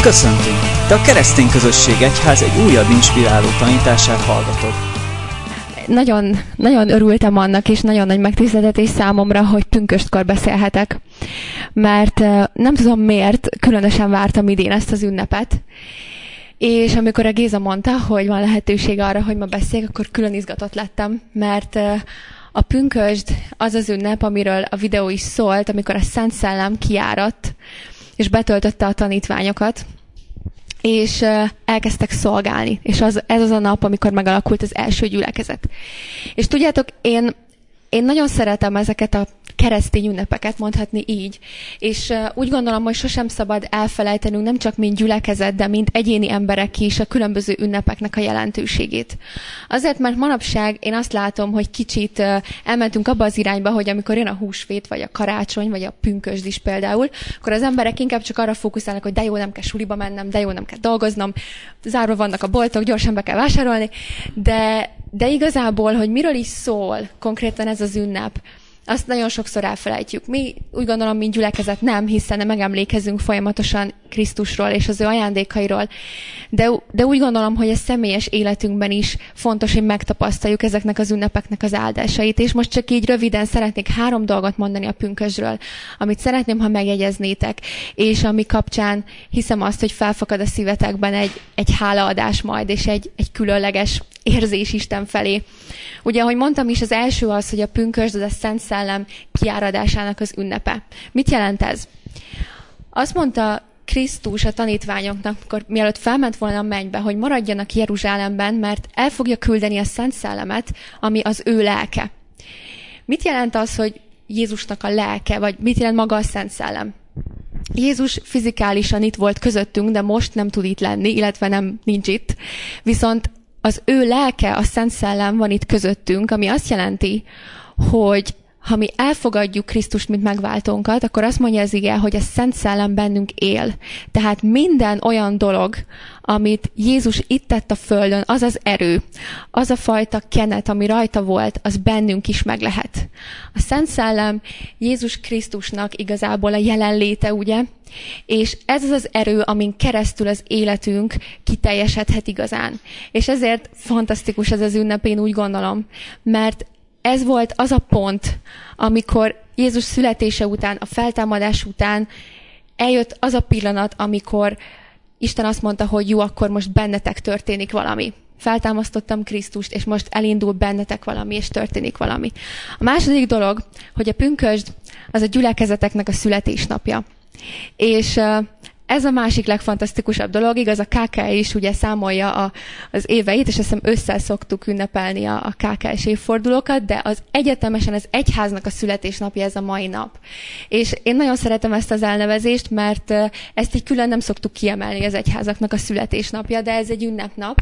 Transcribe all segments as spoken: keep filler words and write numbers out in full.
Köszöntünk! Te a Keresztény Közösség Egyház egy újabb inspiráló tanítását hallgatod. Nagyon, nagyon örültem annak, és nagyon nagy megtiszteltetés számomra, hogy pünköstkor beszélhetek. Mert nem tudom miért, különösen vártam idén ezt az ünnepet. És amikor a Géza mondta, hogy van lehetőség arra, hogy ma beszéljek, akkor külön izgatott lettem, mert a pünkösd az az ünnep, amiről a videó is szólt, amikor a Szent Szellem kiáradt, és betöltötte a tanítványokat, és elkezdtek szolgálni. És az, ez az a nap, amikor megalakult az első gyülekezet. És tudjátok, én, én nagyon szeretem ezeket a keresztény ünnepeket, mondhatni így. És uh, úgy gondolom, hogy sosem szabad elfelejtenünk, nem csak mint gyülekezet, de mint egyéni emberek is a különböző ünnepeknek a jelentőségét. Azért, mert manapság én azt látom, hogy kicsit uh, elmentünk abba az irányba, hogy amikor jön a húsvét, vagy a karácsony, vagy a pünkösd is például, akkor az emberek inkább csak arra fókuszálnak, hogy de jó, nem kell suliba mennem, de jó, nem kell dolgoznom, zárva vannak a boltok, gyorsan be kell vásárolni, de, de igazából, hogy miről is szól konkrétan ez az ünnep, azt nagyon sokszor elfelejtjük. Mi úgy gondolom, mint gyülekezet nem, hiszen megemlékezünk folyamatosan Krisztusról és az ő ajándékairól. De, de úgy gondolom, hogy a személyes életünkben is fontos, hogy megtapasztaljuk ezeknek az ünnepeknek az áldásait. És most csak így röviden szeretnék három dolgot mondani a pünkösdről, amit szeretném, ha megjegyeznétek, és ami kapcsán hiszem azt, hogy felfakad a szívetekben egy, egy hálaadás majd, és egy, egy különleges érzés Isten felé. Ugye, ahogy mondtam is, az első az, hogy a pünkösd az a Szent Szellem kiáradásának az ünnepe. Mit jelent ez? Azt mondta Krisztus a tanítványoknak, amikor mielőtt felment volna a mennybe, hogy maradjanak Jeruzsálemben, mert el fogja küldeni a Szent Szellemet, ami az ő lelke. Mit jelent az, hogy Jézusnak a lelke, vagy mit jelent maga a Szent Szellem? Jézus fizikálisan itt volt közöttünk, de most nem tud itt lenni, illetve nem nincs itt. Viszont az ő lelke, a Szent Szellem van itt közöttünk, ami azt jelenti, hogy ha mi elfogadjuk Krisztust, mint megváltónkat, akkor azt mondja az ige, hogy a Szent Szellem bennünk él. Tehát minden olyan dolog, amit Jézus itt tett a földön, az az erő, az a fajta kenet, ami rajta volt, az bennünk is meg lehet. A Szent Szellem Jézus Krisztusnak igazából a jelenléte, ugye? És ez az az erő, amin keresztül az életünk kiteljesedhet igazán. És ezért fantasztikus ez az ünnep, én úgy gondolom, mert ez volt az a pont, amikor Jézus születése után, a feltámadás után eljött az a pillanat, amikor Isten azt mondta, hogy jó, akkor most bennetek történik valami. Feltámasztottam Krisztust, és most elindul bennetek valami, és történik valami. A második dolog, hogy a pünkösd az a gyülekezeteknek a születésnapja. És ez a másik legfantasztikusabb dolog, igaz, a ká ká is ugye számolja a, az éveit, és azt hiszem össze szoktuk ünnepelni a, a ká ká es évfordulókat, de az egyetemesen az egyháznak a születésnapja ez a mai nap. És én nagyon szeretem ezt az elnevezést, mert ezt így külön nem szoktuk kiemelni az egyházaknak a születésnapja, de ez egy ünnepnap.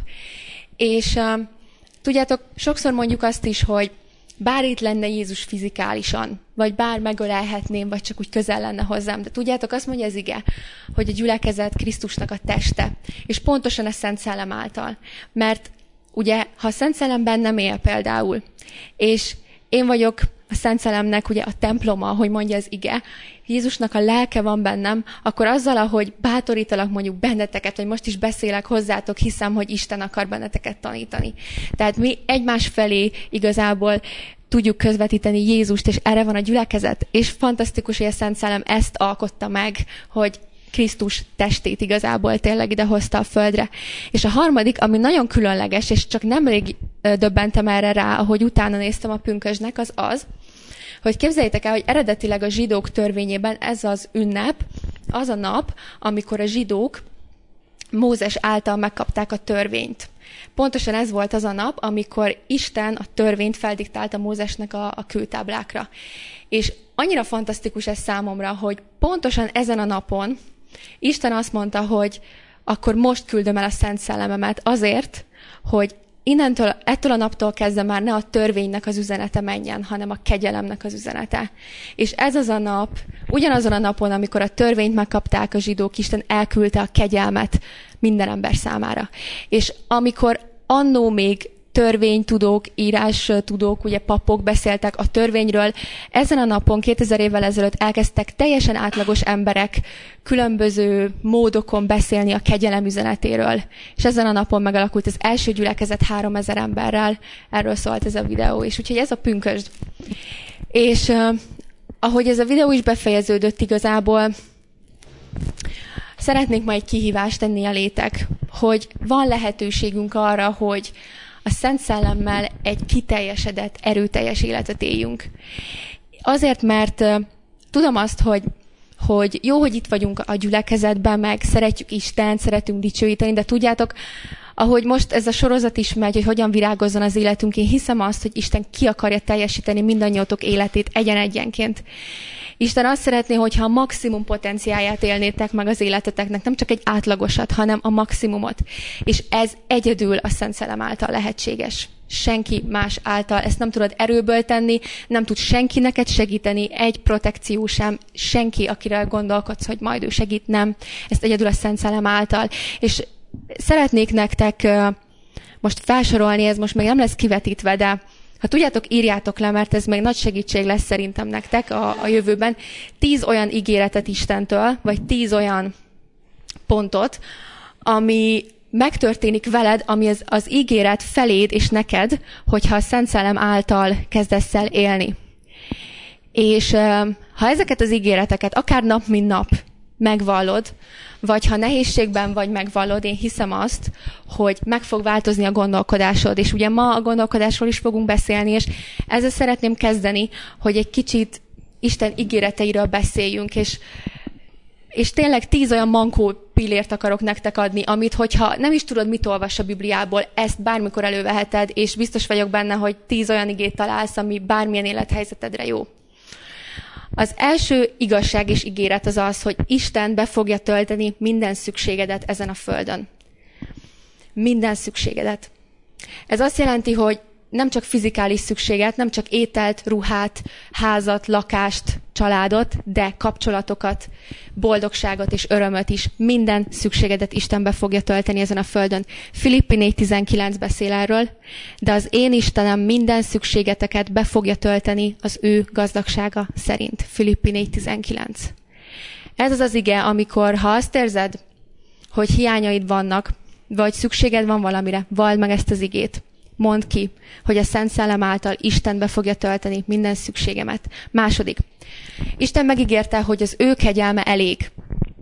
És uh, tudjátok, sokszor mondjuk azt is, hogy bár itt lenne Jézus fizikálisan, vagy bár megölelhetném, vagy csak úgy közel lenne hozzám. De tudjátok, azt mondja az ige, hogy a gyülekezet Krisztusnak a teste. És pontosan a Szent Szellem által. Mert ugye, ha a Szent Szellem bennem él például, és én vagyok a Szent Szellemnek ugye a temploma, ahogy mondja az ige, Jézusnak a lelke van bennem, akkor azzal, ahogy bátorítalak mondjuk benneteket, vagy most is beszélek hozzátok, hiszem, hogy Isten akar benneteket tanítani. Tehát mi egymás felé igazából tudjuk közvetíteni Jézust, és erre van a gyülekezet. És fantasztikus, hogy a Szent Szellem ezt alkotta meg, hogy Krisztus testét igazából tényleg idehozta a földre. És a harmadik, ami nagyon különleges, és csak nemrég döbbentem erre rá, ahogy utána néztem a pünkösdnek, az az, hogy képzeljétek el, hogy eredetileg a zsidók törvényében ez az ünnep, az a nap, amikor a zsidók Mózes által megkapták a törvényt. Pontosan ez volt az a nap, amikor Isten a törvényt feldiktálta Mózesnek a, a kőtáblákra. És annyira fantasztikus ez számomra, hogy pontosan ezen a napon Isten azt mondta, hogy akkor most küldöm el a Szent Szellememet azért, hogy innentől, ettől a naptól kezdve már ne a törvénynek az üzenete menjen, hanem a kegyelemnek az üzenete. És ez az a nap, ugyanazon a napon, amikor a törvényt megkapták a zsidók, Isten elküldte a kegyelmet minden ember számára. És amikor annó még törvénytudók, írástudók, ugye papok beszéltek a törvényről. Ezen a napon, kétezer évvel ezelőtt elkezdtek teljesen átlagos emberek különböző módokon beszélni a kegyelem üzenetéről. És ezen a napon megalakult az első gyülekezet háromezer emberrel. Erről szólt ez a videó. És úgyhogy ez a pünkösd. És uh, ahogy ez a videó is befejeződött igazából, szeretnék majd kihívást tenni a létek, hogy van lehetőségünk arra, hogy a Szent Szellemmel egy kiteljesedett, erőteljes életet éljünk. Azért, mert uh, tudom azt, hogy, hogy jó, hogy itt vagyunk a gyülekezetben, meg szeretjük Istent, szeretünk dicsőíteni, de tudjátok, ahogy most ez a sorozat is megy, hogy hogyan virágozzon az életünk, én hiszem azt, hogy Isten ki akarja teljesíteni mindannyiótok életét egyen-egyenként. Isten azt szeretné, hogyha a maximum potenciáját élnétek meg az életeteknek, nem csak egy átlagosat, hanem a maximumot. És ez egyedül a Szent Szellem által lehetséges. Senki más által ezt nem tudod erőből tenni, nem tud senki neked segíteni, egy protekció sem, senki, akire gondolkodsz, hogy majd ő segít, nem. Ezt egyedül a Szent Szellem által. És szeretnék nektek most felsorolni, ez most még nem lesz kivetítve, de ha tudjátok, írjátok le, mert ez még nagy segítség lesz szerintem nektek a, a jövőben. Tíz olyan ígéretet Istentől, vagy tíz olyan pontot, ami megtörténik veled, ami az, az ígéret feléd és neked, hogyha a Szent Szellem által kezdesz el élni. És ha ezeket az ígéreteket akár nap, mint nap megvallod, vagy ha nehézségben vagy megvallod, én hiszem azt, hogy meg fog változni a gondolkodásod. És ugye ma a gondolkodásról is fogunk beszélni, és ezzel szeretném kezdeni, hogy egy kicsit Isten ígéreteiről beszéljünk, és, és tényleg tíz olyan mankó pillért akarok nektek adni, amit, hogyha nem is tudod, mit olvas a Bibliából, ezt bármikor előveheted, és biztos vagyok benne, hogy tíz olyan igét találsz, ami bármilyen élethelyzetedre jó. Az első igazság és ígéret az az, hogy Isten be fogja tölteni minden szükségedet ezen a földön. Minden szükségedet. Ez azt jelenti, hogy nem csak fizikális szükséget, nem csak ételt, ruhát, házat, lakást, családot, de kapcsolatokat, boldogságot és örömöt is. Minden szükségedet Isten be fogja tölteni ezen a földön. Filippi négy tizenkilenc beszél erről, de az én Istenem minden szükségeteket be fogja tölteni az ő gazdagsága szerint. Filippi négy tizenkilenc. Ez az az ige, amikor ha azt érzed, hogy hiányaid vannak, vagy szükséged van valamire, vald meg ezt az igét. Mondd ki, hogy a Szent Szellem által Isten be fogja tölteni minden szükségemet. Második. Isten megígérte, hogy az ő kegyelme elég.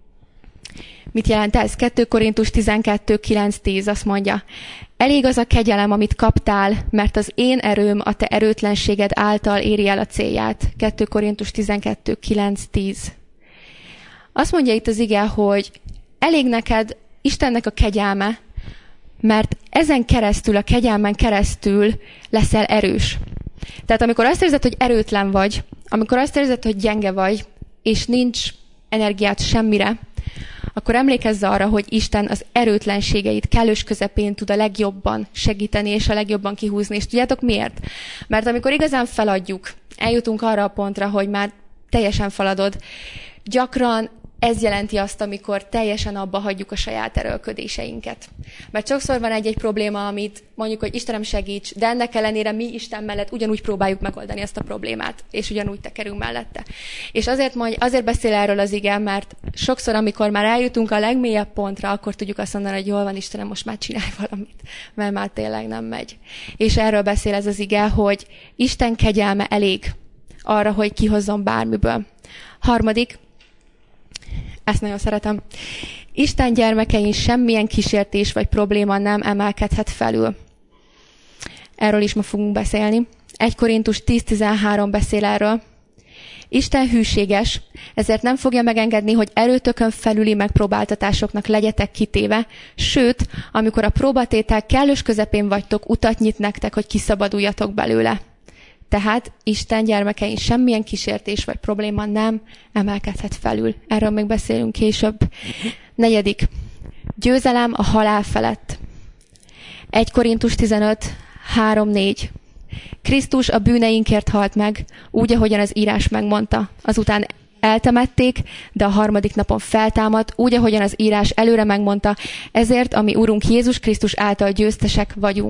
Mit jelent ez? kettő Korintus tizenkettő kilenc tíz azt mondja. Elég az a kegyelem, amit kaptál, mert az én erőm a te erőtlenséged által éri el a célját. kettő Korintus tizenkettő kilenc tíz. Azt mondja itt az ige, hogy elég neked Istennek a kegyelme, mert ezen keresztül, a kegyelmen keresztül leszel erős. Tehát amikor azt érzed, hogy erőtlen vagy, amikor azt érzed, hogy gyenge vagy, és nincs energiát semmire, akkor emlékezz arra, hogy Isten az erőtlenségeit kellős közepén tud a legjobban segíteni, és a legjobban kihúzni. És tudjátok miért? Mert amikor igazán feladjuk, eljutunk arra a pontra, hogy már teljesen feladod, gyakran ez jelenti azt, amikor teljesen abba hagyjuk a saját erőlködéseinket. Mert sokszor van egy-egy probléma, amit mondjuk, hogy Istenem segíts, de ennek ellenére mi Isten mellett ugyanúgy próbáljuk megoldani ezt a problémát, és ugyanúgy tekerünk mellette. És azért, mondj, azért beszél erről az ige, mert sokszor, amikor már eljutunk a legmélyebb pontra, akkor tudjuk azt mondani, hogy jól van, Istenem, most már csinálj valamit, mert már tényleg nem megy. És erről beszél ez az ige, hogy Isten kegyelme elég arra, hogy kihozzon bármiből. Harmadik, ezt nagyon szeretem. Isten gyermekein semmilyen kísértés vagy probléma nem emelkedhet felül. Erről is ma fogunk beszélni. egy Korintus tíz tizenhárom beszél erről. Isten hűséges, ezért nem fogja megengedni, hogy erőtökön felüli megpróbáltatásoknak legyetek kitéve, sőt, amikor a próbatétel kellős közepén vagytok, utat nyit nektek, hogy kiszabaduljatok belőle. Tehát Isten gyermekein semmilyen kísértés vagy probléma nem emelkedhet felül. Erről még beszélünk később. Negyedik. Győzelem a halál felett. egy Korintus tizenöt három négy. Krisztus a bűneinkért halt meg, úgy, ahogyan az írás megmondta. Azután eltemették, de a harmadik napon feltámadt, úgy, ahogyan az írás előre megmondta, ezért, ami Urunk Jézus Krisztus által győztesek vagyunk.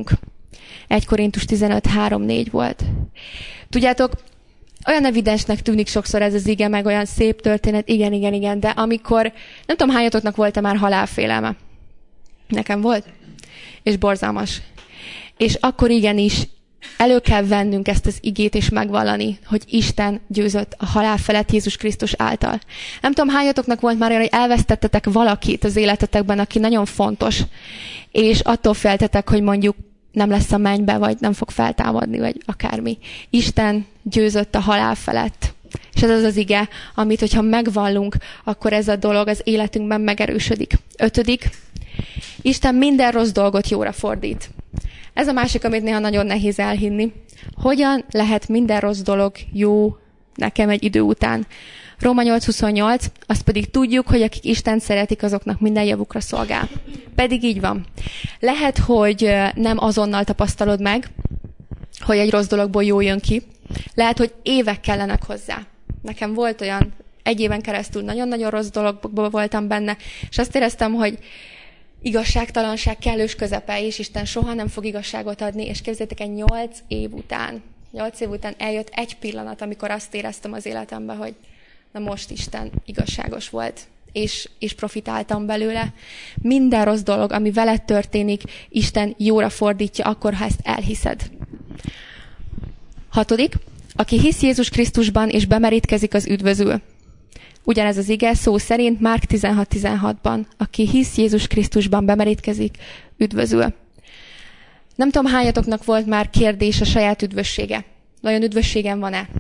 egy Korintus tizenöt három négy volt. Tudjátok, olyan evidensnek tűnik sokszor ez az ige, meg olyan szép történet, igen, igen, igen, de amikor, nem tudom, hányatoknak volt-e már halálfélelme. Nekem volt. És borzalmas. És akkor igenis elő kell vennünk ezt az igét és megvallani, hogy Isten győzött a halál felett Jézus Krisztus által. Nem tudom, hányatoknak volt már olyan, hogy elvesztettetek valakit az életetekben, aki nagyon fontos, és attól féltetek, hogy mondjuk nem lesz a mennybe, vagy nem fog feltámadni, vagy akármi. Isten győzött a halál felett. És ez az az ige, amit, hogyha megvallunk, akkor ez a dolog az életünkben megerősödik. Ötödik. Isten minden rossz dolgot jóra fordít. Ez a másik, amit néha nagyon nehéz elhinni. Hogyan lehet minden rossz dolog jó nekem egy idő után? Róma nyolc huszonnyolc, azt pedig tudjuk, hogy akik Istent szeretik, azoknak minden javukra szolgál. Pedig így van. Lehet, hogy nem azonnal tapasztalod meg, hogy egy rossz dologból jó jön ki. Lehet, hogy évek kellenek hozzá. Nekem volt olyan, egy éven keresztül nagyon-nagyon rossz dologból voltam benne, és azt éreztem, hogy igazságtalanság kellős közepe, és Isten soha nem fog igazságot adni, és képzeljétek el, nyolc év után, nyolc év után eljött egy pillanat, amikor azt éreztem az életemben, hogy na most Isten igazságos volt, és, és profitáltam belőle. Minden rossz dolog, ami veled történik, Isten jóra fordítja, akkor, ha ezt elhiszed. Hatodik, aki hisz Jézus Krisztusban, és bemerítkezik, az üdvözül. Ugyanez az ige szó szerint Márk tizenhat tizenhatban. Aki hisz Jézus Krisztusban, bemerítkezik, üdvözül. Nem tudom, hányatoknak volt már kérdés a saját üdvössége. Vajon üdvösségem van-e?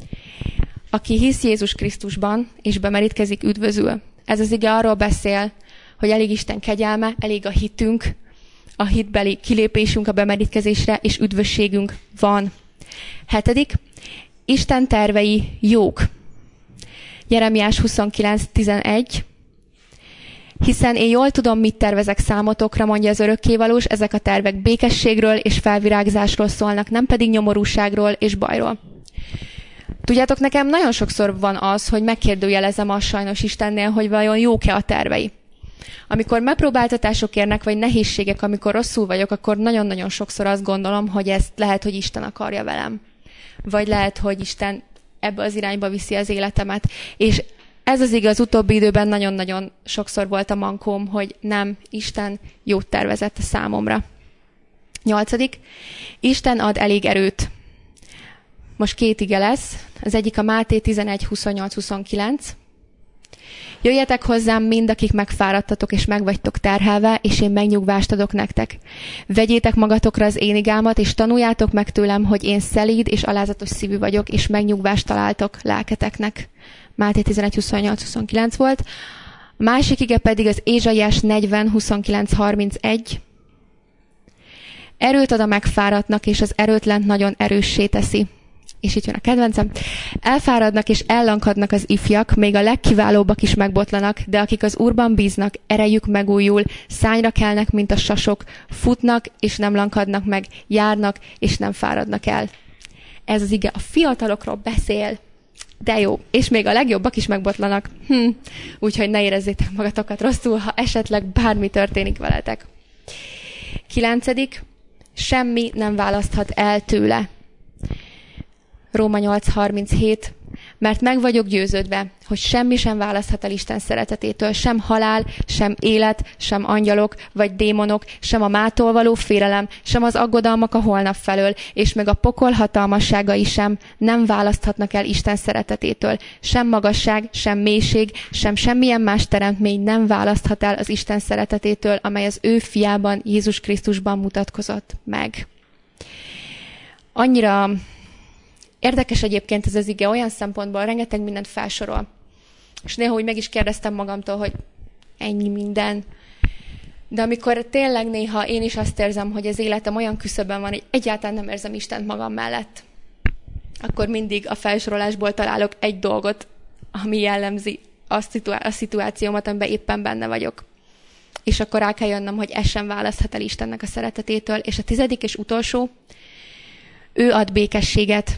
Aki hisz Jézus Krisztusban, és bemerítkezik, üdvözül. Ez az ige arról beszél, hogy elég Isten kegyelme, elég a hitünk, a hitbeli kilépésünk a bemerítkezésre, és üdvösségünk van. Hetedik, Isten tervei jók. Jeremiás huszonkilenc tizenegy. Hiszen én jól tudom, mit tervezek számotokra, mondja az örökkévalós, ezek a tervek békességről és felvirágzásról szólnak, nem pedig nyomorúságról és bajról. Tudjátok, nekem nagyon sokszor van az, hogy megkérdőjelezem azt sajnos Istennél, hogy vajon jók-e a tervei. Amikor megpróbáltatások érnek, vagy nehézségek, amikor rosszul vagyok, akkor nagyon-nagyon sokszor azt gondolom, hogy ezt lehet, hogy Isten akarja velem. Vagy lehet, hogy Isten ebbe az irányba viszi az életemet. És ez az igaz, utóbbi időben nagyon-nagyon sokszor volt a mankóm, hogy nem, Isten jót tervezett a számomra. Nyolcadik, Isten ad elég erőt. Most két ige lesz. Az egyik a Máté tizenegy huszonnyolc huszonkilenc. Jöjjetek hozzám mind, akik megfáradtatok és megvagytok terhelve, és én megnyugvást adok nektek. Vegyétek magatokra az én igámat, és tanuljátok meg tőlem, hogy én szelíd és alázatos szívű vagyok, és megnyugvást találtok lelketeknek. Máté tizenegy huszonnyolc huszonkilenc volt. A másik ige pedig az Ézsaiás negyven huszonkilenc harmincegy. Erőt ad a megfáradtnak, és az erőtlent nagyon erőssé teszi. És itt jön a kedvencem. Elfáradnak és ellankadnak az ifjak, még a legkiválóbbak is megbotlanak, de akik az Úrban bíznak, erejük megújul, szányra kelnek, mint a sasok, futnak és nem lankadnak meg, járnak és nem fáradnak el. Ez az ige a fiatalokról beszél, de jó, és még a legjobbak is megbotlanak. Hm. Úgyhogy ne érezzétek magatokat rosszul, ha esetleg bármi történik veletek. Kilencedik, semmi nem választhat el tőle. Róma nyolc harminchét, mert meg vagyok győződve, hogy semmi sem választhat el Isten szeretetétől, sem halál, sem élet, sem angyalok, vagy démonok, sem a mától való félelem, sem az aggodalmak a holnap felől, és meg a pokol hatalmasságai sem nem választhatnak el Isten szeretetétől. Sem magasság, sem mélység, sem semmilyen más teremtmény nem választhat el az Isten szeretetétől, amely az ő fiában, Jézus Krisztusban mutatkozott meg. Annyira érdekes egyébként ez az ige olyan szempontból, rengeteg mindent felsorol. És néha úgy meg is kérdeztem magamtól, hogy ennyi minden. De amikor tényleg néha én is azt érzem, hogy az életem olyan küszöbben van, hogy egyáltalán nem érzem Istent magam mellett, akkor mindig a felsorolásból találok egy dolgot, ami jellemzi a, szitu- a szituációmat, amiben éppen benne vagyok. És akkor rá kell jönnöm, hogy ez sem választhat el Istennek a szeretetétől. És a tizedik és utolsó, ő ad békességet.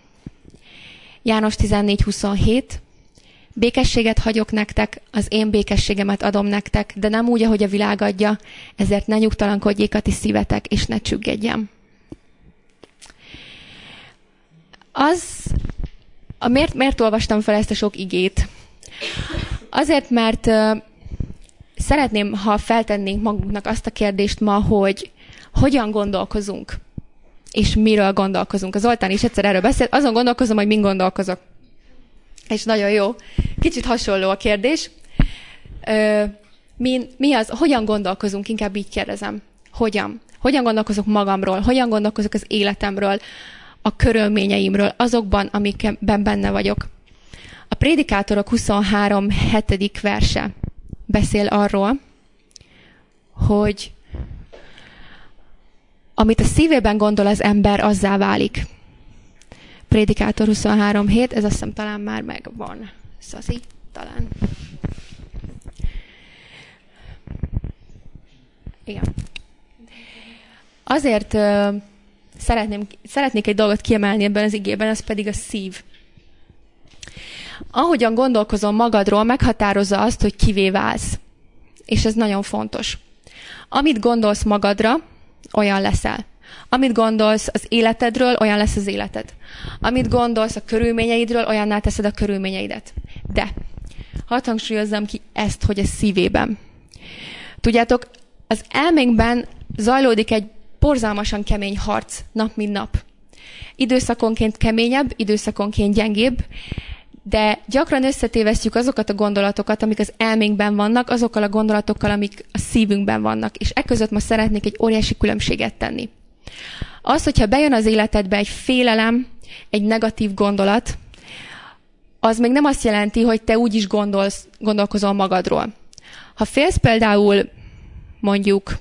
János tizennégy huszonhét. Békességet hagyok nektek, az én békességemet adom nektek, de nem úgy, ahogy a világ adja, ezért ne nyugtalankodjék a ti szívetek, és ne csüggedjen. Az, a miért, miért olvastam fel ezt a sok igét? Azért, mert uh, szeretném, ha feltennénk magunknak azt a kérdést ma, hogy hogyan gondolkozunk, és miről gondolkozunk. Az Zoltán is egyszer erről beszélt, azon gondolkozom, hogy min gondolkozok. És nagyon jó. Kicsit hasonló a kérdés. Ö, mi, mi az, hogyan gondolkozunk, inkább így kérdezem. Hogyan? Hogyan gondolkozok magamról? Hogyan gondolkozok az életemről, a körülményeimről, azokban, amikben benne vagyok? A Prédikátorok huszonhárom hetedik verse beszél arról, hogy amit a szívében gondol az ember, azzá válik. Prédikátor huszonhárom hét, ez azt hiszem talán már megvan. Szazi, talán. Igen. Azért uh, szeretném, szeretnék egy dolgot kiemelni ebben az igében, az pedig a szív. Ahogyan gondolkozol magadról, meghatározza azt, hogy kivé válsz. És ez nagyon fontos. Amit gondolsz magadra, olyan leszel. Amit gondolsz az életedről, olyan lesz az életed. Amit gondolsz a körülményeidről, olyanná teszed a körülményeidet. De hadd hangsúlyozzam ki ezt, hogy ez szívében. Tudjátok, az elménkben zajlódik egy borzalmasan kemény harc nap mint nap. Időszakonként keményebb, időszakonként gyengébb, de gyakran összetévesztjük azokat a gondolatokat, amik az elménkben vannak, azokkal a gondolatokkal, amik a szívünkben vannak. És ekközött ma szeretnék egy óriási különbséget tenni. Az, hogyha bejön az életedbe egy félelem, egy negatív gondolat, az még nem azt jelenti, hogy te úgy is gondolsz, gondolkozol magadról. Ha félsz például mondjuk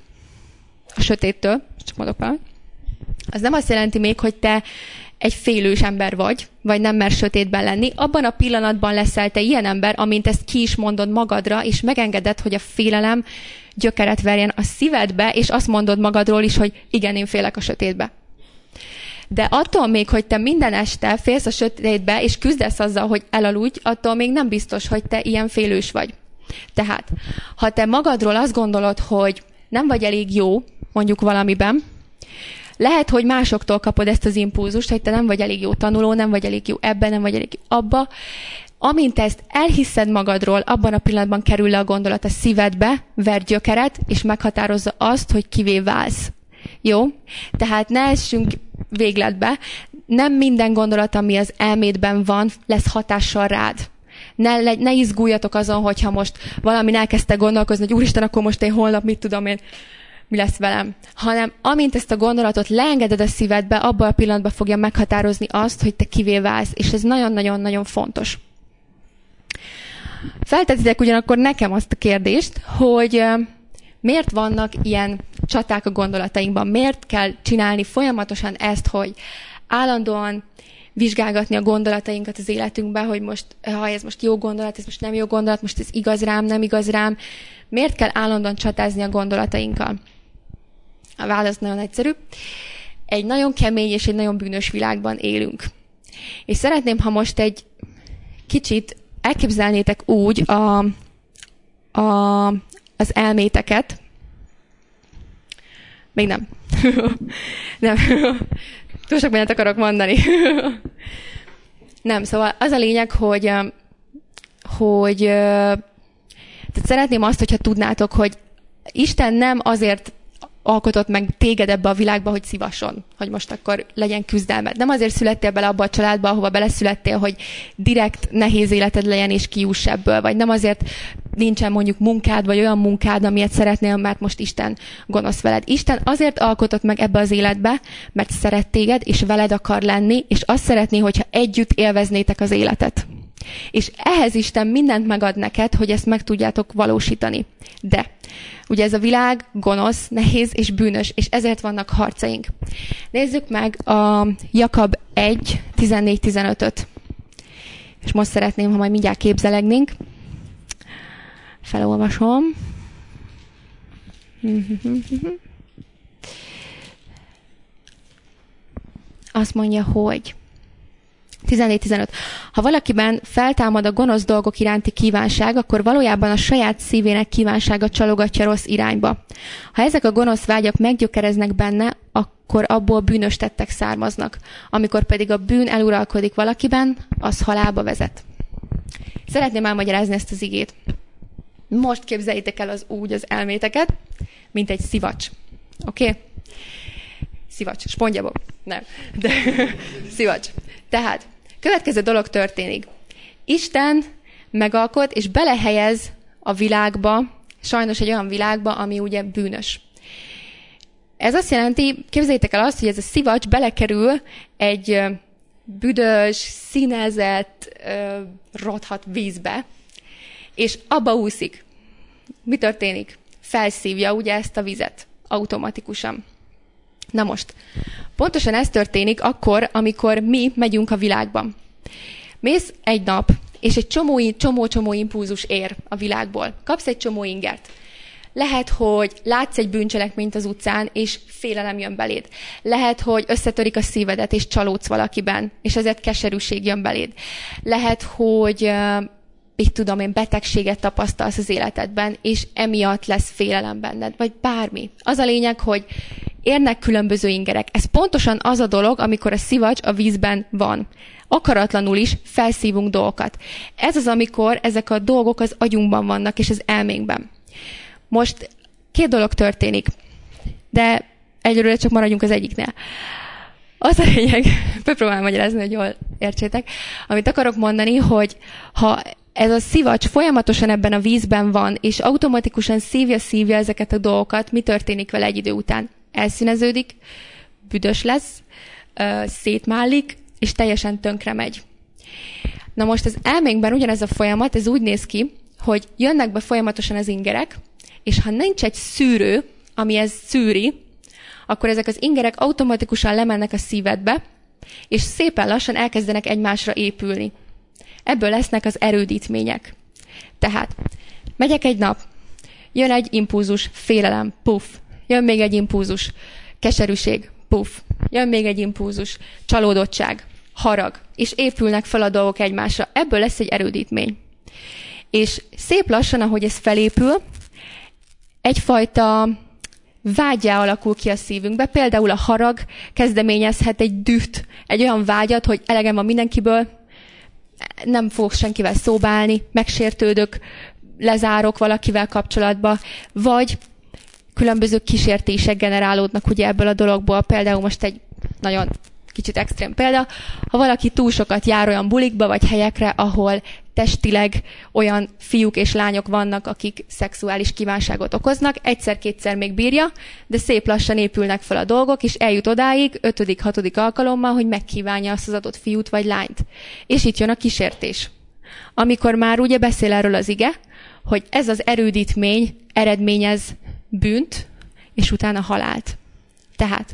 a sötéttől, csak mondok valamit, az nem azt jelenti még, hogy te egy félős ember vagy, vagy nem mer sötétben lenni. Abban a pillanatban leszel te ilyen ember, amint ezt ki is mondod magadra, és megengeded, hogy a félelem gyökeret verjen a szívedbe, és azt mondod magadról is, hogy igen, én félek a sötétbe. De attól még, hogy te minden este félsz a sötétbe, és küzdesz azzal, hogy elaludj, attól még nem biztos, hogy te ilyen félős vagy. Tehát, ha te magadról azt gondolod, hogy nem vagy elég jó, mondjuk valamiben, lehet, hogy másoktól kapod ezt az impulzust, hogy te nem vagy elég jó tanuló, nem vagy elég jó ebben, nem vagy elég jó abba. Amint ezt elhiszed magadról, abban a pillanatban kerül le a gondolat a szívedbe, ver gyökeret, és meghatározza azt, hogy kivé válsz. Jó? Tehát ne essünk végletbe. Nem minden gondolat, ami az elmédben van, lesz hatással rád. Ne, ne izguljatok azon, hogyha most valamin elkezdtek gondolkozni, hogy úristen, akkor most én holnap mit tudom én, mi lesz velem. Hanem amint ezt a gondolatot leengeded a szívedbe, abban a pillanatban fogja meghatározni azt, hogy te kivé válsz. És ez nagyon-nagyon-nagyon fontos. Feltetitek ugyanakkor nekem azt a kérdést, hogy miért vannak ilyen csaták a gondolatainkban? Miért kell csinálni folyamatosan ezt, hogy állandóan vizsgálgatni a gondolatainkat az életünkben, hogy most, ha ez most jó gondolat, ez most nem jó gondolat, most ez igaz rám, nem igaz rám. Miért kell állandóan csatázni a gondolatainkkal? A válasz nagyon egyszerű. Egy nagyon kemény és egy nagyon bűnös világban élünk. És szeretném, ha most egy kicsit elképzelnétek úgy a, a, az elméteket. Még nem. nem. Túl sok mindent akarok mondani. nem, szóval az a lényeg, hogy, hogy tehát szeretném azt, hogyha tudnátok, hogy Isten nem azért alkotott meg téged ebbe a világba, hogy szívasson, hogy most akkor legyen küzdelmed. Nem azért születtél bele abba a családba, ahova beleszülettél, hogy direkt nehéz életed legyen és kijuss ebből, vagy nem azért nincsen mondjuk munkád, vagy olyan munkád, amilyet szeretnél, mert most Isten gonosz veled. Isten azért alkotott meg ebbe az életbe, mert szeret téged, és veled akar lenni, és azt szeretné, hogyha együtt élveznétek az életet. És ehhez Isten mindent megad neked, hogy ezt meg tudjátok valósítani. De ugye ez a világ gonosz, nehéz és bűnös, és ezért vannak harcaink. Nézzük meg a Jakab egy tizennégy tizenötöt. És most szeretném, ha majd mindjárt képzelegnénk. Felolvasom. Azt mondja, hogy tizennégy tizenöt. Ha valakiben feltámad a gonosz dolgok iránti kívánság, akkor valójában a saját szívének kívánsága csalogatja rossz irányba. Ha ezek a gonosz vágyak meggyökereznek benne, akkor abból bűnös tettek származnak. Amikor pedig a bűn eluralkodik valakiben, az halálba vezet. Szeretném elmagyarázni ezt az igét. Most képzeljétek el az úgy az elméteket, mint egy szivacs. Oké? Okay? Szivacs. Spongyabok. Nem. De szivacs. Tehát, következő dolog történik. Isten megalkot és belehelyez a világba, sajnos egy olyan világba, ami ugye bűnös. Ez azt jelenti, képzeljétek el azt, hogy ez a szivacs belekerül egy büdös, színezett, rothadt vízbe, és abba úszik. Mi történik? Felszívja ugye ezt a vizet automatikusan. Na most, pontosan ez történik akkor, amikor mi megyünk a világban. Mész egy nap, és egy csomó-csomó impulzus ér a világból. Kapsz egy csomó ingert. Lehet, hogy látsz egy bűncselekményt az utcán, és félelem jön beléd. Lehet, hogy összetörik a szívedet, és csalódsz valakiben, és ezért keserűség jön beléd. Lehet, hogy így tudom én, betegséget tapasztalsz az életedben, és emiatt lesz félelem benned, vagy bármi. Az a lényeg, hogy érnek különböző ingerek. Ez pontosan az a dolog, amikor a szivacs a vízben van. Akaratlanul is felszívunk dolgokat. Ez az, amikor ezek a dolgok az agyunkban vannak, és az elménkben. Most két dolog történik, de egyelőre csak maradjunk az egyiknél. Az a lényeg, megpróbálom magyarázni, hogy jól értsétek, amit akarok mondani, hogy ha ez a szivacs folyamatosan ebben a vízben van, és automatikusan szívja-szívja ezeket a dolgokat, mi történik vele egy idő után? Elszíneződik, büdös lesz, szétmálik, és teljesen tönkre megy. Na most az elménkben ugyanez a folyamat, ez úgy néz ki, hogy jönnek be folyamatosan az ingerek, és ha nincs egy szűrő, ami ez szűri, akkor ezek az ingerek automatikusan lemennek a szívedbe, és szépen lassan elkezdenek egymásra épülni. Ebből lesznek az erődítmények. Tehát megyek egy nap, jön egy impulzus, félelem, puff, jön még egy impulzus, keserűség, puff, jön még egy impulzus, csalódottság, harag, és épülnek fel a dolgok egymásra. Ebből lesz egy erődítmény. És szép lassan, ahogy ez felépül, egyfajta vággyá alakul ki a szívünkbe. Például a harag kezdeményezhet egy düht, egy olyan vágyat, hogy elegem van mindenkiből, nem fogok senkivel szóba állni, megsértődök, lezárok valakivel kapcsolatba, vagy különböző kísértések generálódnak ugye ebből a dologból. Például most egy nagyon kicsit extrém példa, ha valaki túl sokat jár olyan bulikba vagy helyekre, ahol testileg olyan fiúk és lányok vannak, akik szexuális kívánságot okoznak, egyszer-kétszer még bírja, de szép lassan épülnek fel a dolgok, és eljut odáig, ötödik, hatodik alkalommal, hogy megkívánja azt az adott fiút vagy lányt. És itt jön a kísértés. Amikor már ugye beszél erről az ige, hogy ez az erődítmény eredményez bűnt, és utána halált. Tehát,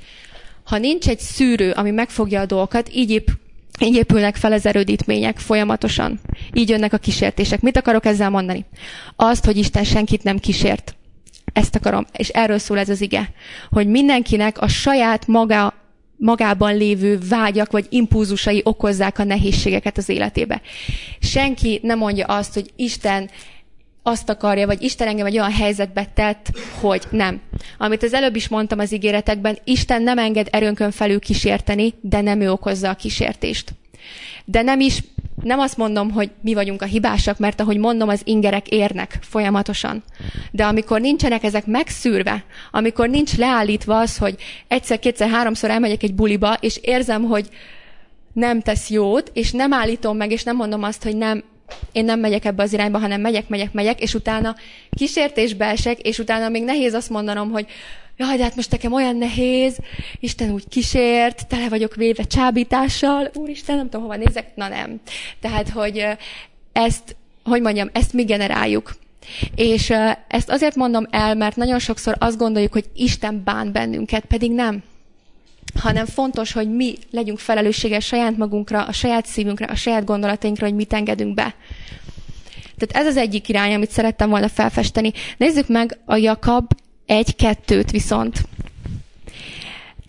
ha nincs egy szűrő, ami megfogja a dolgokat, így, épp, így épülnek fel az erődítmények folyamatosan. Így jönnek a kísértések. Mit akarok ezzel mondani? Azt, hogy Isten senkit nem kísért. Ezt akarom. És erről szól ez az ige. Hogy mindenkinek a saját maga, magában lévő vágyak vagy impulzusai okozzák a nehézségeket az életébe. Senki nem mondja azt, hogy Isten azt akarja, vagy Isten engem egy olyan helyzetbe tett, hogy nem. Amit az előbb is mondtam az ígéretekben, Isten nem enged erőnkön felül kísérteni, de nem ő okozza a kísértést. De nem is, nem azt mondom, hogy mi vagyunk a hibásak, mert ahogy mondom, az ingerek érnek folyamatosan. De amikor nincsenek ezek megszűrve, amikor nincs leállítva az, hogy egyszer, kétszer, háromszor elmegyek egy buliba, és érzem, hogy nem tesz jót, és nem állítom meg, és nem mondom azt, hogy nem, én nem megyek ebbe az irányba, hanem megyek, megyek, megyek, és utána kísértésbe esek, és utána még nehéz azt mondanom, hogy jaj, de hát most nekem olyan nehéz, Isten úgy kísért, tele vagyok véve csábítással, úristen, nem tudom, hova nézek, na nem. Tehát, hogy ezt, hogy mondjam, ezt mi generáljuk. És ezt azért mondom el, mert nagyon sokszor azt gondoljuk, hogy Isten bán bennünket, pedig nem. Hanem fontos, hogy mi legyünk felelősséges saját magunkra, a saját szívünkre, a saját gondolatainkra, hogy mit engedünk be. Tehát ez az egyik irány, amit szerettem volna felfesteni. Nézzük meg a Jakab egy kettőt viszont.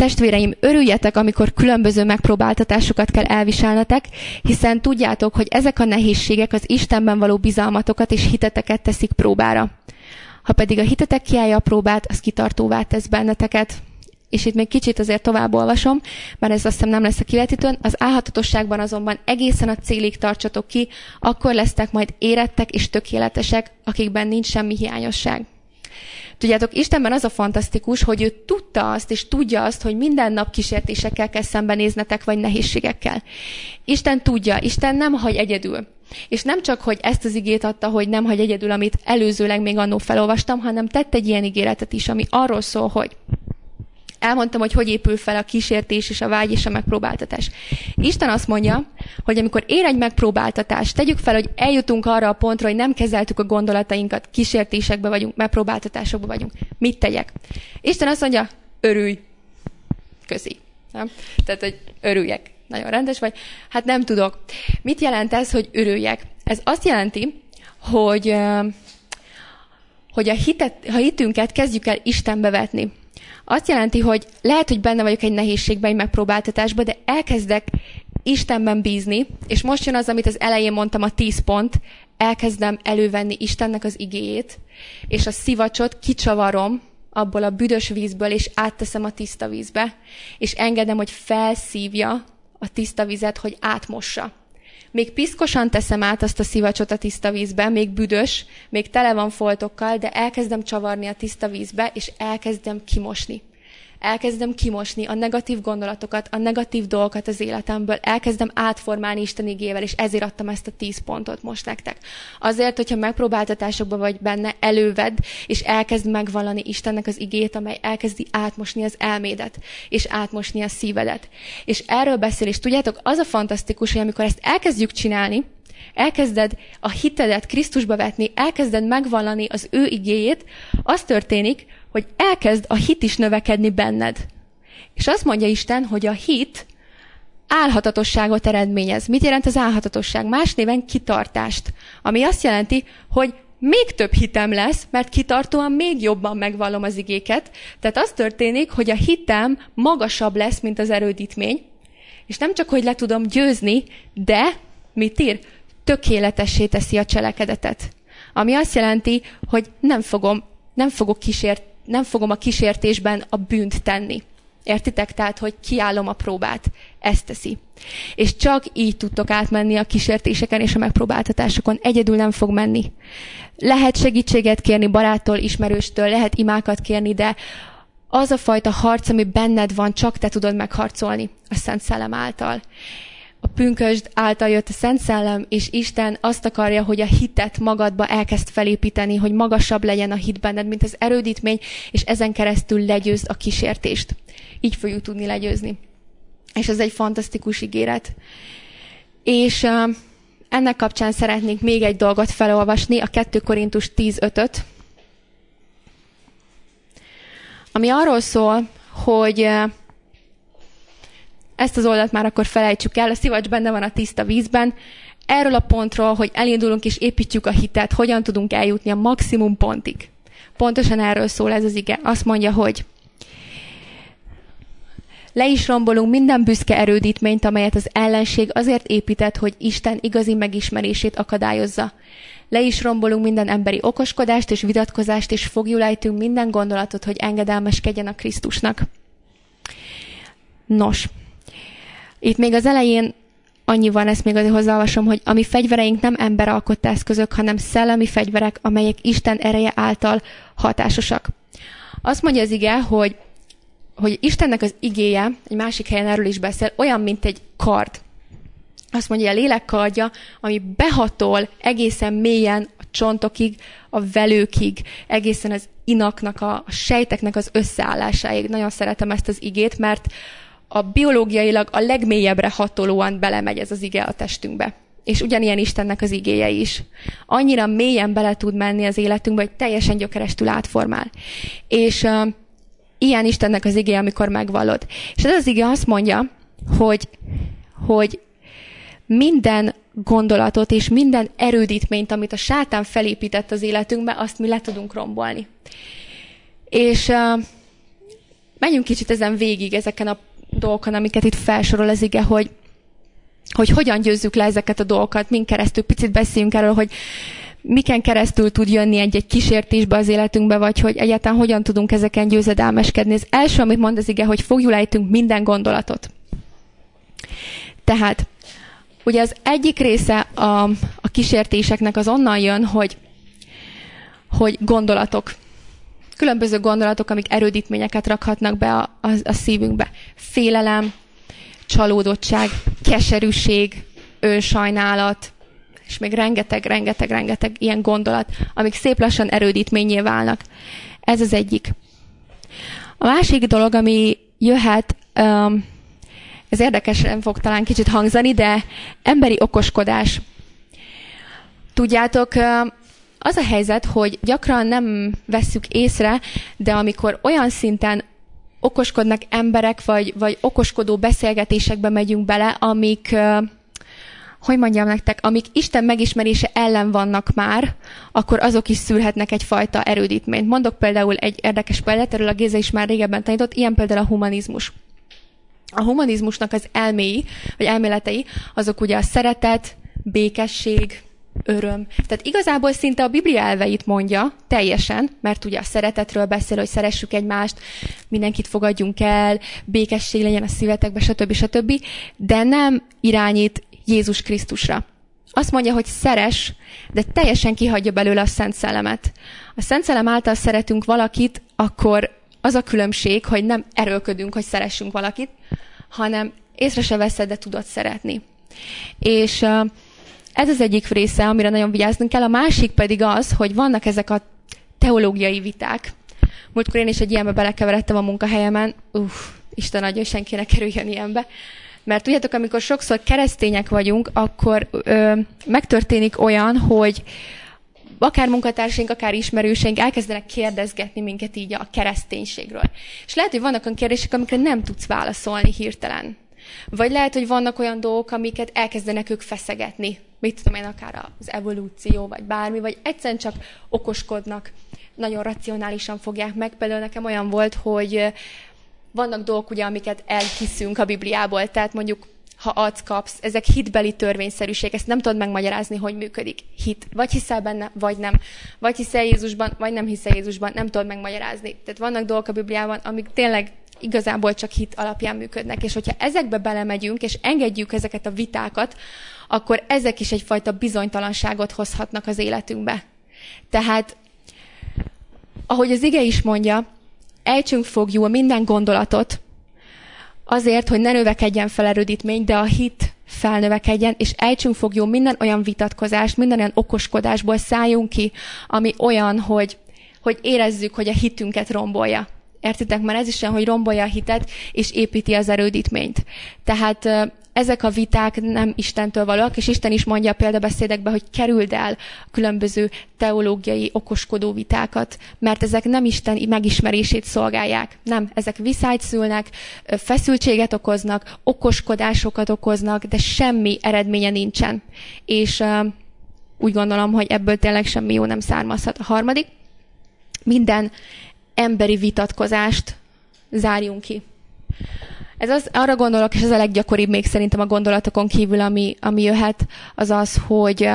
Testvéreim, örüljetek, amikor különböző megpróbáltatásokat kell elviselnetek, hiszen tudjátok, hogy ezek a nehézségek az Istenben való bizalmatokat és hiteteket teszik próbára. Ha pedig a hitetek kiállja a próbát, az kitartóvá tesz benneteket. És itt még kicsit azért tovább olvasom, mert ez azt hiszem nem lesz a kivetítőn. Az álhatatosságban azonban egészen a célig tartsatok ki, akkor lesztek majd érettek és tökéletesek, akikben nincs semmi hiányosság. Tudjátok, Istenben az a fantasztikus, hogy ő tudta azt, és tudja azt, hogy minden nap kísértésekkel kell szembenéznetek, vagy nehézségekkel. Isten tudja, Isten nem hagy egyedül. És nem csak, hogy ezt az igét adta, hogy nem hagy egyedül, amit előzőleg még annó felolvastam, hanem tett egy ilyen ígéretet is, ami arról szól, hogy elmondtam, hogy hogy épül fel a kísértés és a vágy és a megpróbáltatás. Isten azt mondja, hogy amikor ér egy megpróbáltatás, tegyük fel, hogy eljutunk arra a pontra, hogy nem kezeltük a gondolatainkat, kísértésekbe vagyunk, megpróbáltatásokba vagyunk. Mit tegyek? Isten azt mondja, örülj. Köszi. Nem? Tehát, hogy örüljek. Nagyon rendes vagy. Hát nem tudok. Mit jelent ez, hogy örüljek? Ez azt jelenti, hogy, hogy a, hitet, a hitünket kezdjük el Istenbe vetni. Azt jelenti, hogy lehet, hogy benne vagyok egy nehézségben, egy megpróbáltatásban, de elkezdek Istenben bízni, és most jön az, amit az elején mondtam, a tíz pont, elkezdem elővenni Istennek az igéjét, és a szivacsot kicsavarom abból a büdös vízből, és átteszem a tiszta vízbe, és engedem, hogy felszívja a tiszta vizet, hogy átmossa. Még piszkosan teszem át azt a szivacsot a tiszta vízbe, még büdös, még tele van foltokkal, de elkezdem csavarni a tiszta vízbe, és elkezdem kimosni. Elkezdem kimosni a negatív gondolatokat, a negatív dolgokat az életemből, elkezdem átformálni Isten igével, és ezért adtam ezt a tíz pontot most nektek. Azért, hogyha megpróbáltatásokban vagy benne, elővedd, és elkezd megvallani Istennek az igét, amely elkezdi átmosni az elmédet, és átmosni a szívedet. És erről beszél, és tudjátok, az a fantasztikus, hogy amikor ezt elkezdjük csinálni, elkezded a hitedet Krisztusba vetni, elkezded megvallani az ő igéjét, az történik, hogy elkezd a hit is növekedni benned. És azt mondja Isten, hogy a hit álhatatosságot eredményez. Mit jelent az álhatatosság? Más néven kitartást. Ami azt jelenti, hogy még több hitem lesz, mert kitartóan még jobban megvallom az igéket. Tehát az történik, hogy a hitem magasabb lesz, mint az erődítmény. És nem csak, hogy le tudom győzni, de mit ír? Tökéletessé teszi a cselekedetet. Ami azt jelenti, hogy nem fogom, nem fogok kísért, nem fogom a kísértésben a bűnt tenni. Értitek? Tehát, hogy kiállom a próbát. Ezt teszi. És csak így tudtok átmenni a kísértéseken és a megpróbáltatásokon. Egyedül nem fog menni. Lehet segítséget kérni baráttól, ismerőstől, lehet imákat kérni, de az a fajta harc, ami benned van, csak te tudod megharcolni a Szent Szellem által. A pünkösd által jött a Szent Szellem, és Isten azt akarja, hogy a hitet magadba elkezd felépíteni, hogy magasabb legyen a hit benned, mint az erődítmény, és ezen keresztül legyőzd a kísértést. Így fogjuk tudni legyőzni. És ez egy fantasztikus ígéret. És uh, ennek kapcsán szeretnénk még egy dolgot felolvasni, a kettő Korintus tíz ötöt, ami arról szól, hogy uh, ezt az oldalt már akkor felejtsük el, a szivacs benne van a tiszta vízben. Erről a pontról, hogy elindulunk és építjük a hitet, hogyan tudunk eljutni a maximum pontig. Pontosan erről szól ez az ige. Azt mondja, hogy le is rombolunk minden büszke erődítményt, amelyet az ellenség azért épített, hogy Isten igazi megismerését akadályozza. Le is rombolunk minden emberi okoskodást és vitatkozást, és fogjul ejtünk minden gondolatot, hogy engedelmeskedjen a Krisztusnak. Nos, itt még az elején annyi van, ezt még azért hozzáolvasom, hogy a mi fegyvereink nem emberalkotta eszközök, hanem szellemi fegyverek, amelyek Isten ereje által hatásosak. Azt mondja az ige, hogy, hogy Istennek az igéje, egy másik helyen erről is beszél, olyan, mint egy kard. Azt mondja, a lélek kardja, ami behatol egészen mélyen a csontokig, a velőkig, egészen az inaknak, a sejteknek az összeállásáig. Nagyon szeretem ezt az igét, mert a biológiailag a legmélyebbre hatolóan belemegy ez az ige a testünkbe. És ugyanilyen Istennek az igéje is. Annyira mélyen bele tud menni az életünkbe, hogy teljesen gyökerestül átformál. És uh, ilyen Istennek az igéje, amikor megvallod. És ez az ige azt mondja, hogy, hogy minden gondolatot és minden erődítményt, amit a sátán felépített az életünkbe, azt mi le tudunk rombolni. És uh, menjünk kicsit ezen végig, ezeken a dolgokon, amiket itt felsorol az ige, hogy, hogy hogyan győzzük le ezeket a dolgokat, min keresztül. Picit beszéljünk erről, hogy miken keresztül tud jönni egy-egy kísértésbe az életünkbe, vagy hogy egyáltalán hogyan tudunk ezeken győzedelmeskedni. Az első, amit mond az ige, hogy fogjul ejtünk minden gondolatot. Tehát, ugye az egyik része a, a kísértéseknek az onnan jön, hogy, hogy gondolatok. Különböző gondolatok, amik erődítményeket rakhatnak be a, a, a szívünkbe. Félelem, csalódottság, keserűség, önsajnálat, és még rengeteg, rengeteg, rengeteg ilyen gondolat, amik szép lassan erődítménnyé válnak. Ez az egyik. A másik dolog, ami jöhet, um, ez érdekesen fog talán kicsit hangzani, de emberi okoskodás. Tudjátok, az a helyzet, hogy gyakran nem vesszük észre, de amikor olyan szinten okoskodnak emberek, vagy, vagy okoskodó beszélgetésekbe megyünk bele, amik, hogy mondjam nektek, amik Isten megismerése ellen vannak már, akkor azok is szülhetnek egyfajta erődítményt. Mondok például egy érdekes példát, erről a Géza is már régebben tanított, ilyen például a humanizmus. A humanizmusnak az elméi, vagy elméletei, azok ugye a szeretet, békesség, öröm. Tehát igazából szinte a Biblia elveit mondja teljesen, mert ugye a szeretetről beszél, hogy szeressük egymást, mindenkit fogadjunk el, békesség legyen a szívetekben, stb. stb. De nem irányít Jézus Krisztusra. Azt mondja, hogy szeress, de teljesen kihagyja belőle a Szent Szellemet. A Szent Szellem által szeretünk valakit, akkor az a különbség, hogy nem erőlködünk, hogy szeressünk valakit, hanem észre se veszed, de tudod szeretni. És uh, ez az egyik része, amire nagyon vigyáznunk kell. A másik pedig az, hogy vannak ezek a teológiai viták. Múltkor én is egy ilyenbe belekeveredtem a munkahelyemen. Uff, Isten adja, hogy senki ne kerüljön ilyenbe. Mert tudjátok, amikor sokszor keresztények vagyunk, akkor ö, megtörténik olyan, hogy akár munkatársaink, akár ismerőseink elkezdenek kérdezgetni minket így a kereszténységről. És lehet, hogy vannak olyan kérdések, amikre nem tudsz válaszolni hirtelen. Vagy lehet, hogy vannak olyan dolgok, amiket elkezdenek ők feszegetni. Mit tudom én, akár az evolúció, vagy bármi, vagy egyszerűen csak okoskodnak, nagyon racionálisan fogják meg. Például nekem olyan volt, hogy vannak dolgok, ugye, amiket elhiszünk a Bibliából, tehát mondjuk ha adsz, kapsz, ezek hitbeli törvényszerűség, ezt nem tudod megmagyarázni, hogy működik. Hit. Vagy hiszel benne, vagy nem. Vagy hiszel Jézusban, vagy nem hiszel Jézusban, nem tudod megmagyarázni. Tehát vannak dolgok a Bibliában, amik tényleg igazából csak hit alapján működnek, és hogyha ezekbe belemegyünk, és engedjük ezeket a vitákat, akkor ezek is egyfajta bizonytalanságot hozhatnak az életünkbe. Tehát, ahogy az ige is mondja, ejtsünk fogjul minden gondolatot, azért, hogy ne növekedjen fel erődítmény, de a hit felnövekedjen, és ejtsünk fogjul minden olyan vitatkozást, minden olyan okoskodásból szálljunk ki, ami olyan, hogy, hogy érezzük, hogy a hitünket rombolja. Értitek? Mert ez is olyan, hogy rombolja a hitet, és építi az erődítményt. Tehát ezek a viták nem Istentől valóak, és Isten is mondja a példabeszédekben, hogy kerüld el a különböző teológiai okoskodó vitákat, mert ezek nem Isten megismerését szolgálják. Nem, ezek viszályt szülnek, feszültséget okoznak, okoskodásokat okoznak, de semmi eredménye nincsen. És uh, úgy gondolom, hogy ebből tényleg semmi jó nem származhat. A harmadik, minden emberi vitatkozást zárjunk ki. Ez az, arra gondolok, és ez a leggyakoribb még szerintem a gondolatokon kívül, ami, ami jöhet, az az, hogy,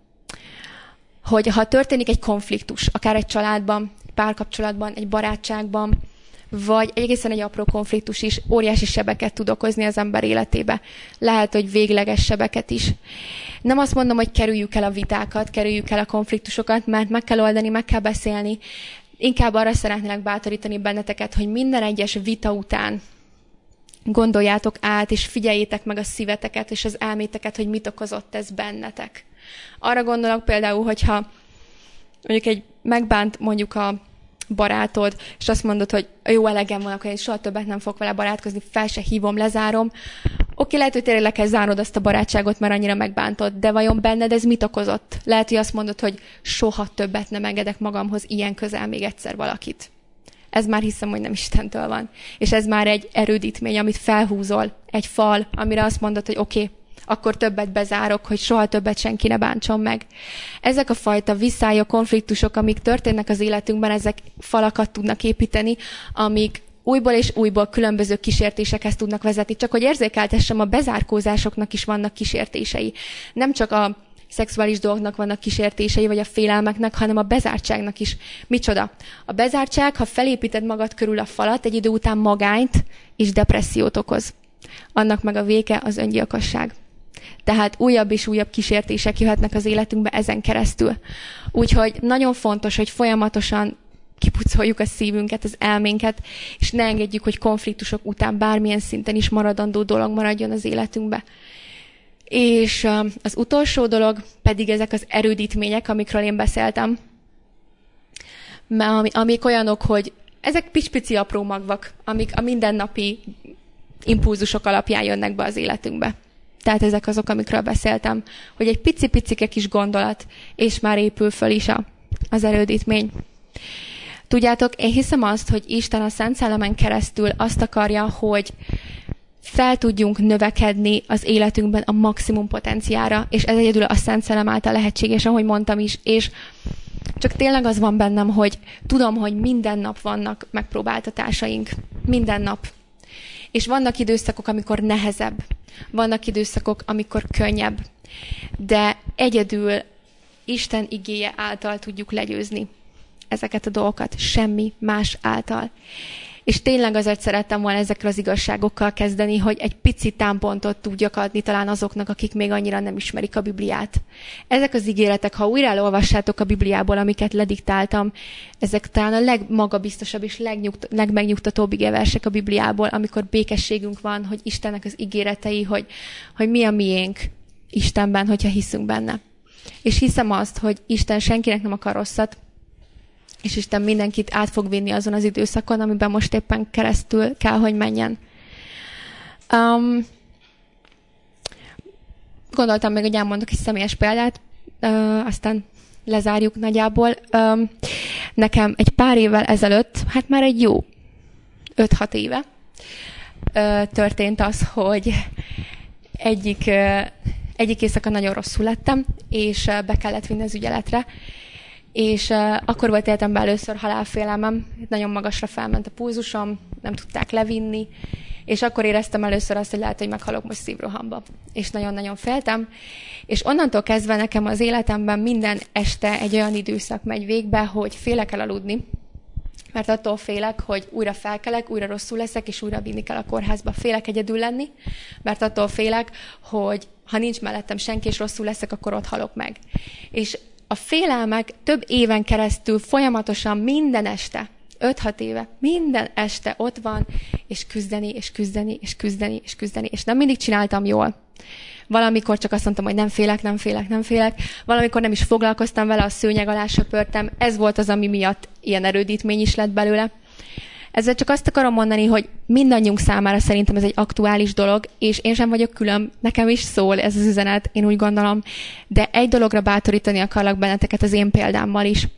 hogy ha történik egy konfliktus, akár egy családban, egy párkapcsolatban, egy barátságban, vagy egészen egy apró konfliktus is óriási sebeket tud okozni az ember életébe. Lehet, hogy végleges sebeket is. Nem azt mondom, hogy kerüljük el a vitákat, kerüljük el a konfliktusokat, mert meg kell oldani, meg kell beszélni. Inkább arra szeretnélek bátorítani benneteket, hogy minden egyes vita után gondoljátok át, és figyeljétek meg a szíveteket és az elméteket, hogy mit okozott ez bennetek. Arra gondolok például, hogyha mondjuk egy megbánt mondjuk a barátod, és azt mondod, hogy jó, elegem van, akkor én soha többet nem fogok vele barátkozni, fel se hívom, lezárom. Oké, lehet, hogy tényleg le kell zárnod azt a barátságot, mert annyira megbántod, de vajon benned ez mit okozott? Lehet, hogy azt mondod, hogy soha többet nem engedek magamhoz ilyen közel még egyszer valakit. Ez már hiszem, hogy nem Istentől van. És ez már egy erődítmény, amit felhúzol, egy fal, amire azt mondod, hogy oké, okay, akkor többet bezárok, hogy soha többet senki ne bántson meg. Ezek a fajta viszályok, konfliktusok, amik történnek az életünkben, ezek falakat tudnak építeni, amik újból és újból különböző kísértésekhez tudnak vezetni. Csak hogy érzékeltessem, a bezárkózásoknak is vannak kísértései. Nem csak a szexuális dolgoknak vannak kísértései, vagy a félelmeknek, hanem a bezártságnak is. Micsoda? A bezártság, ha felépíted magad körül a falat, egy idő után magányt és depressziót okoz. Annak meg a vége az öngyilkosság. Tehát újabb és újabb kísértések jöhetnek az életünkbe ezen keresztül. Úgyhogy nagyon fontos, hogy folyamatosan kipucoljuk a szívünket, az elménket, és ne engedjük, hogy konfliktusok után bármilyen szinten is maradandó dolog maradjon az életünkbe. És az utolsó dolog pedig ezek az erődítmények, amikről én beszéltem, amik olyanok, hogy ezek pici-pici apró magvak, amik a mindennapi impulzusok alapján jönnek be az életünkbe. Tehát ezek azok, amikről beszéltem, hogy egy pici-picike kis gondolat, és már épül föl is a, az erődítmény. Tudjátok, én hiszem azt, hogy Isten a Szent Szellemen keresztül azt akarja, hogy fel tudjunk növekedni az életünkben a maximum potenciára, és ez egyedül a Szent Szellem által lehetséges, ahogy mondtam is, és csak tényleg az van bennem, hogy tudom, hogy minden nap vannak megpróbáltatásaink. Minden nap. És vannak időszakok, amikor nehezebb. Vannak időszakok, amikor könnyebb. De egyedül Isten igéje által tudjuk legyőzni ezeket a dolgokat. Semmi más által. És tényleg azért szerettem volna ezekkel az igazságokkal kezdeni, hogy egy pici támpontot tudjak adni talán azoknak, akik még annyira nem ismerik a Bibliát. Ezek az ígéretek, ha újra elolvassátok a Bibliából, amiket lediktáltam, ezek talán a legmagabiztosabb és legnyugt, legmegnyugtatóbb igéversek a Bibliából, amikor békességünk van, hogy Istennek az ígéretei, hogy, hogy mi a miénk Istenben, hogyha hiszünk benne. És hiszem azt, hogy Isten senkinek nem akar rosszat, és Isten mindenkit át fog vinni azon az időszakon, amiben most éppen keresztül kell, hogy menjen. Um, gondoltam még, hogy elmondok egy személyes példát, uh, aztán lezárjuk nagyjából. Um, nekem egy pár évvel ezelőtt, hát már egy jó öt-hat éve uh, történt az, hogy egyik, uh, egyik éjszaka nagyon rosszul lettem, és uh, be kellett vinni az ügyeletre, és uh, akkor volt életemben először halálfélelmem, nagyon magasra felment a pulzusom, nem tudták levinni, és akkor éreztem először azt, hogy lehet, hogy meghalok most szívrohamba. És nagyon-nagyon féltem, és onnantól kezdve nekem az életemben minden este egy olyan időszak megy végbe, hogy félek elaludni, mert attól félek, hogy újra felkelek, újra rosszul leszek, és újra vinni kell a kórházba. Félek egyedül lenni, mert attól félek, hogy ha nincs mellettem senki, és rosszul leszek, akkor ott halok meg. És a félelmek több éven keresztül folyamatosan minden este, öt-hat éve, minden este ott van, és küzdeni, és küzdeni, és küzdeni, és küzdeni, és nem mindig csináltam jól. Valamikor csak azt mondtam, hogy nem félek, nem félek, nem félek. Valamikor nem is foglalkoztam vele, a szőnyeg alá söpörtem. Ez volt az, ami miatt ilyen erődítmény is lett belőle. Ezzel csak azt akarom mondani, hogy mindannyiunk számára szerintem ez egy aktuális dolog, és én sem vagyok külön, nekem is szól ez az üzenet, én úgy gondolom, de egy dologra bátorítani akarlak benneteket az én példámmal is.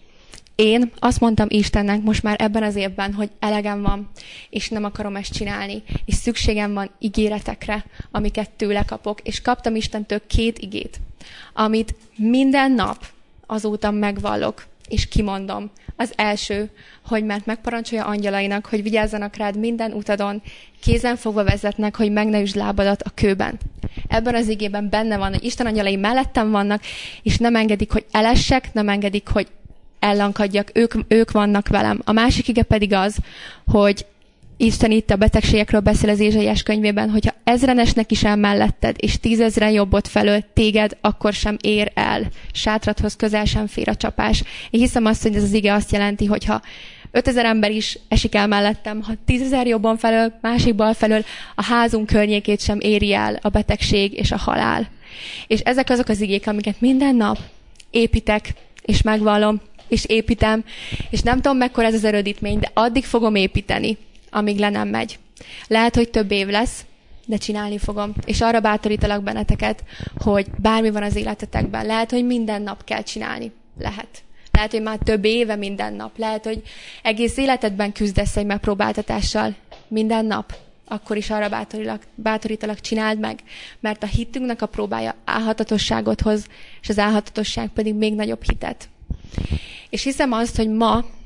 Én azt mondtam Istennek most már ebben az évben, hogy elegem van, és nem akarom ezt csinálni, és szükségem van ígéretekre, amiket tőle kapok, és kaptam Istentől két igét, amit minden nap azóta megvallok, és kimondom. Az első, hogy mert megparancsolja angyalainak, hogy vigyázzanak rád minden utadon, kézen fogva vezetnek, hogy meg ne üsd lábadat a kőben. Ebben az igében benne van, hogy Isten angyalai mellettem vannak, és nem engedik, hogy elessek, nem engedik, hogy ellankadjak, ők, ők vannak velem. A másik ige pedig az, hogy Isten itt a betegségekről beszél az Ézsaiás könyvében, hogyha ezren esnek is el melletted, és tízezren jobbot felől téged, akkor sem ér el. Sátradhoz közel sem fér a csapás. Én hiszem azt, hogy ez az ige azt jelenti, hogyha ötezer ember is esik el mellettem, ha tízezer jobban felől, másik bal felől, a házunk környékét sem éri el a betegség és a halál. És ezek azok az igék, amiket minden nap építek, és megvallom, és építem, és nem tudom, mekkora ez az erődítmény, de addig fogom építeni, amíg le nem megy. Lehet, hogy több év lesz, de csinálni fogom. És arra bátorítalak benneteket, hogy bármi van az életetekben, lehet, hogy minden nap kell csinálni. Lehet. Lehet, hogy már több éve minden nap. Lehet, hogy egész életedben küzdesz egy megpróbáltatással minden nap. Akkor is arra bátorítalak, bátorítalak, csináld meg. Mert a hitünknek a próbája álhatatosságot hoz, és az álhatatosság pedig még nagyobb hitet. És hiszem azt, hogy ma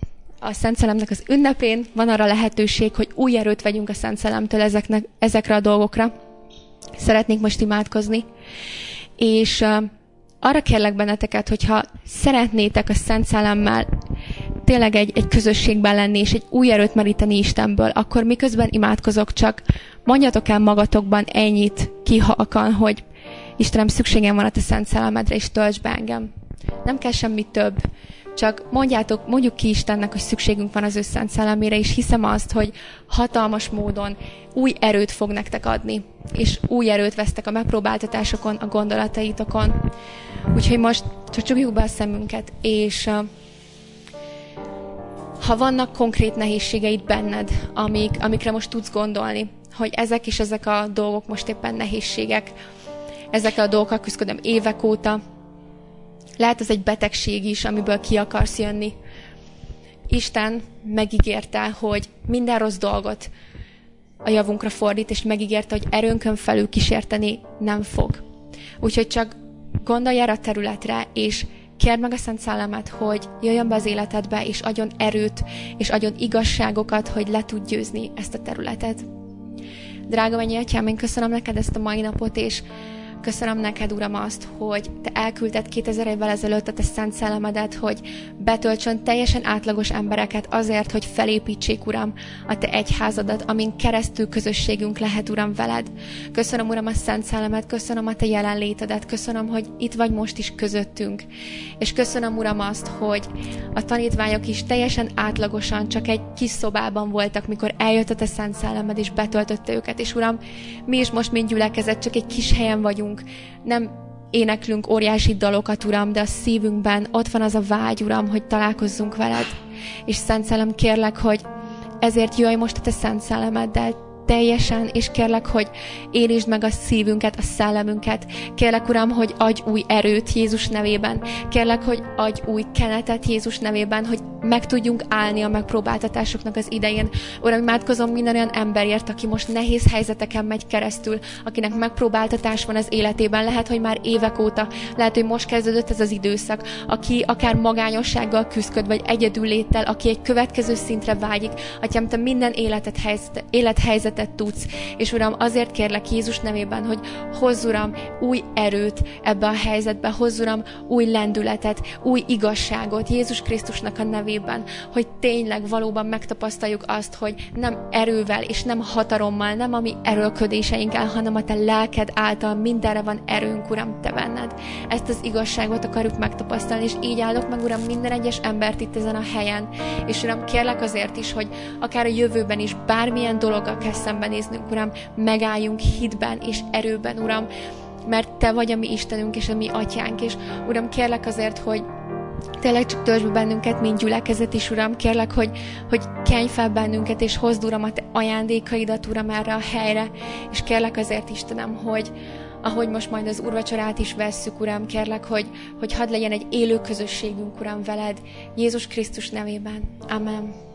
a Szent Szellemnek az ünnepén van arra lehetőség, hogy új erőt vegyünk a Szent Szellemtől ezeknek, ezekre a dolgokra. Szeretnék most imádkozni. És uh, arra kérlek benneteket, hogyha szeretnétek a Szent Szellemmel tényleg egy, egy közösségben lenni, és egy új erőt meríteni Istenből, akkor miközben imádkozok, csak mondjatok el magatokban ennyit kihalkan, hogy Istenem, szükségem van a te Szent Szellemedre, és tölts be engem. Nem kell semmi több, csak mondjátok, mondjuk ki Istennek, hogy szükségünk van az ő Szent Szellemére, és hiszem azt, hogy hatalmas módon új erőt fog nektek adni, és új erőt vesztek a megpróbáltatásokon, a gondolataitokon. Úgyhogy most csak csukjuk be a szemünket, és uh, ha vannak konkrét nehézségeid benned, amik, amikre most tudsz gondolni, hogy ezek és ezek a dolgok most éppen nehézségek, ezekkel a dolgokkal küzdködöm évek óta, lehet ez egy betegség is, amiből ki akarsz jönni. Isten megígérte, hogy minden rossz dolgot a javunkra fordít, és megígérte, hogy erőnkön felül kísérteni nem fog. Úgyhogy csak gondolj erre a területre, és kérd meg a Szent Szellemet, hogy jöjjön be az életedbe, és adjon erőt, és adjon igazságokat, hogy le tud győzni ezt a területet. Drága mennyi Atyám, én köszönöm neked ezt a mai napot, és köszönöm neked, Uram, azt, hogy te elküldted kétezer évvel ezelőtt a te Szent Szellemedet, hogy betöltsön teljesen átlagos embereket azért, hogy felépítsék, Uram, a te egyházadat, amin keresztül közösségünk lehet, Uram, veled. Köszönöm, Uram, a Szent Szellemet, köszönöm a te jelenlétedet, köszönöm, hogy itt vagy most is közöttünk. És köszönöm, Uram, azt, hogy a tanítványok is teljesen átlagosan csak egy kis szobában voltak, mikor eljött a te Szent Szellemed, és betöltötte őket. És Uram, mi is most, mint gyülekezet, csak egy kis helyen vagyunk. Nem éneklünk óriási dalokat, Uram, de a szívünkben ott van az a vágy, Uram, hogy találkozzunk veled. És Szent Szellem, kérlek, hogy ezért jöjj most a te Szent Szellemeddel teljesen, és kérlek, hogy érítsd meg a szívünket, a szellemünket. Kérlek, Uram, hogy adj új erőt Jézus nevében. Kérlek, hogy adj új kenetet Jézus nevében, hogy meg tudjunk állni a megpróbáltatásoknak az idején. Uram, imádkozom minden olyan emberért, aki most nehéz helyzeteken megy keresztül, akinek megpróbáltatás van az életében. Lehet, hogy már évek óta, lehet, hogy most kezdődött ez az időszak, aki akár magányossággal küzdköd, vagy egyedülléttel, aki egy következő szintre vágyik. Atyám, te minden életet helyzet, élethelyzetet tudsz. És Uram, azért kérlek Jézus nevében, hogy hozz, Uram, új erőt ebbe a helyzetbe, hozz, Uram, új lendületet, új igazságot Jézus Krisztusnak a nevében, hogy tényleg valóban megtapasztaljuk azt, hogy nem erővel és nem hatalommal, nem a mi erőlködéseinkkel, hanem a te lelked által mindenre van erőnk, Uram, te benned. Ezt az igazságot akarjuk megtapasztalni, és így állok meg, Uram, minden egyes embert itt ezen a helyen. És Uram, kérlek azért is, hogy akár a jövőben is bármilyen dologgal kell szembenéznünk, Uram, megálljunk hitben és erőben, Uram, mert te vagy a mi Istenünk és a mi Atyánk, és Uram, kérlek azért, hogy tényleg csak töltsd be bennünket, mint gyülekezet is, Uram, kérlek, hogy, hogy kenj fel bennünket, és hozd, Uram, a te ajándékaidat, Uram, erre a helyre, és kérlek azért, Istenem, hogy ahogy most majd az úrvacsorát is vesszük, Uram, kérlek, hogy, hogy hadd legyen egy élő közösségünk, Uram, veled, Jézus Krisztus nevében. Amen.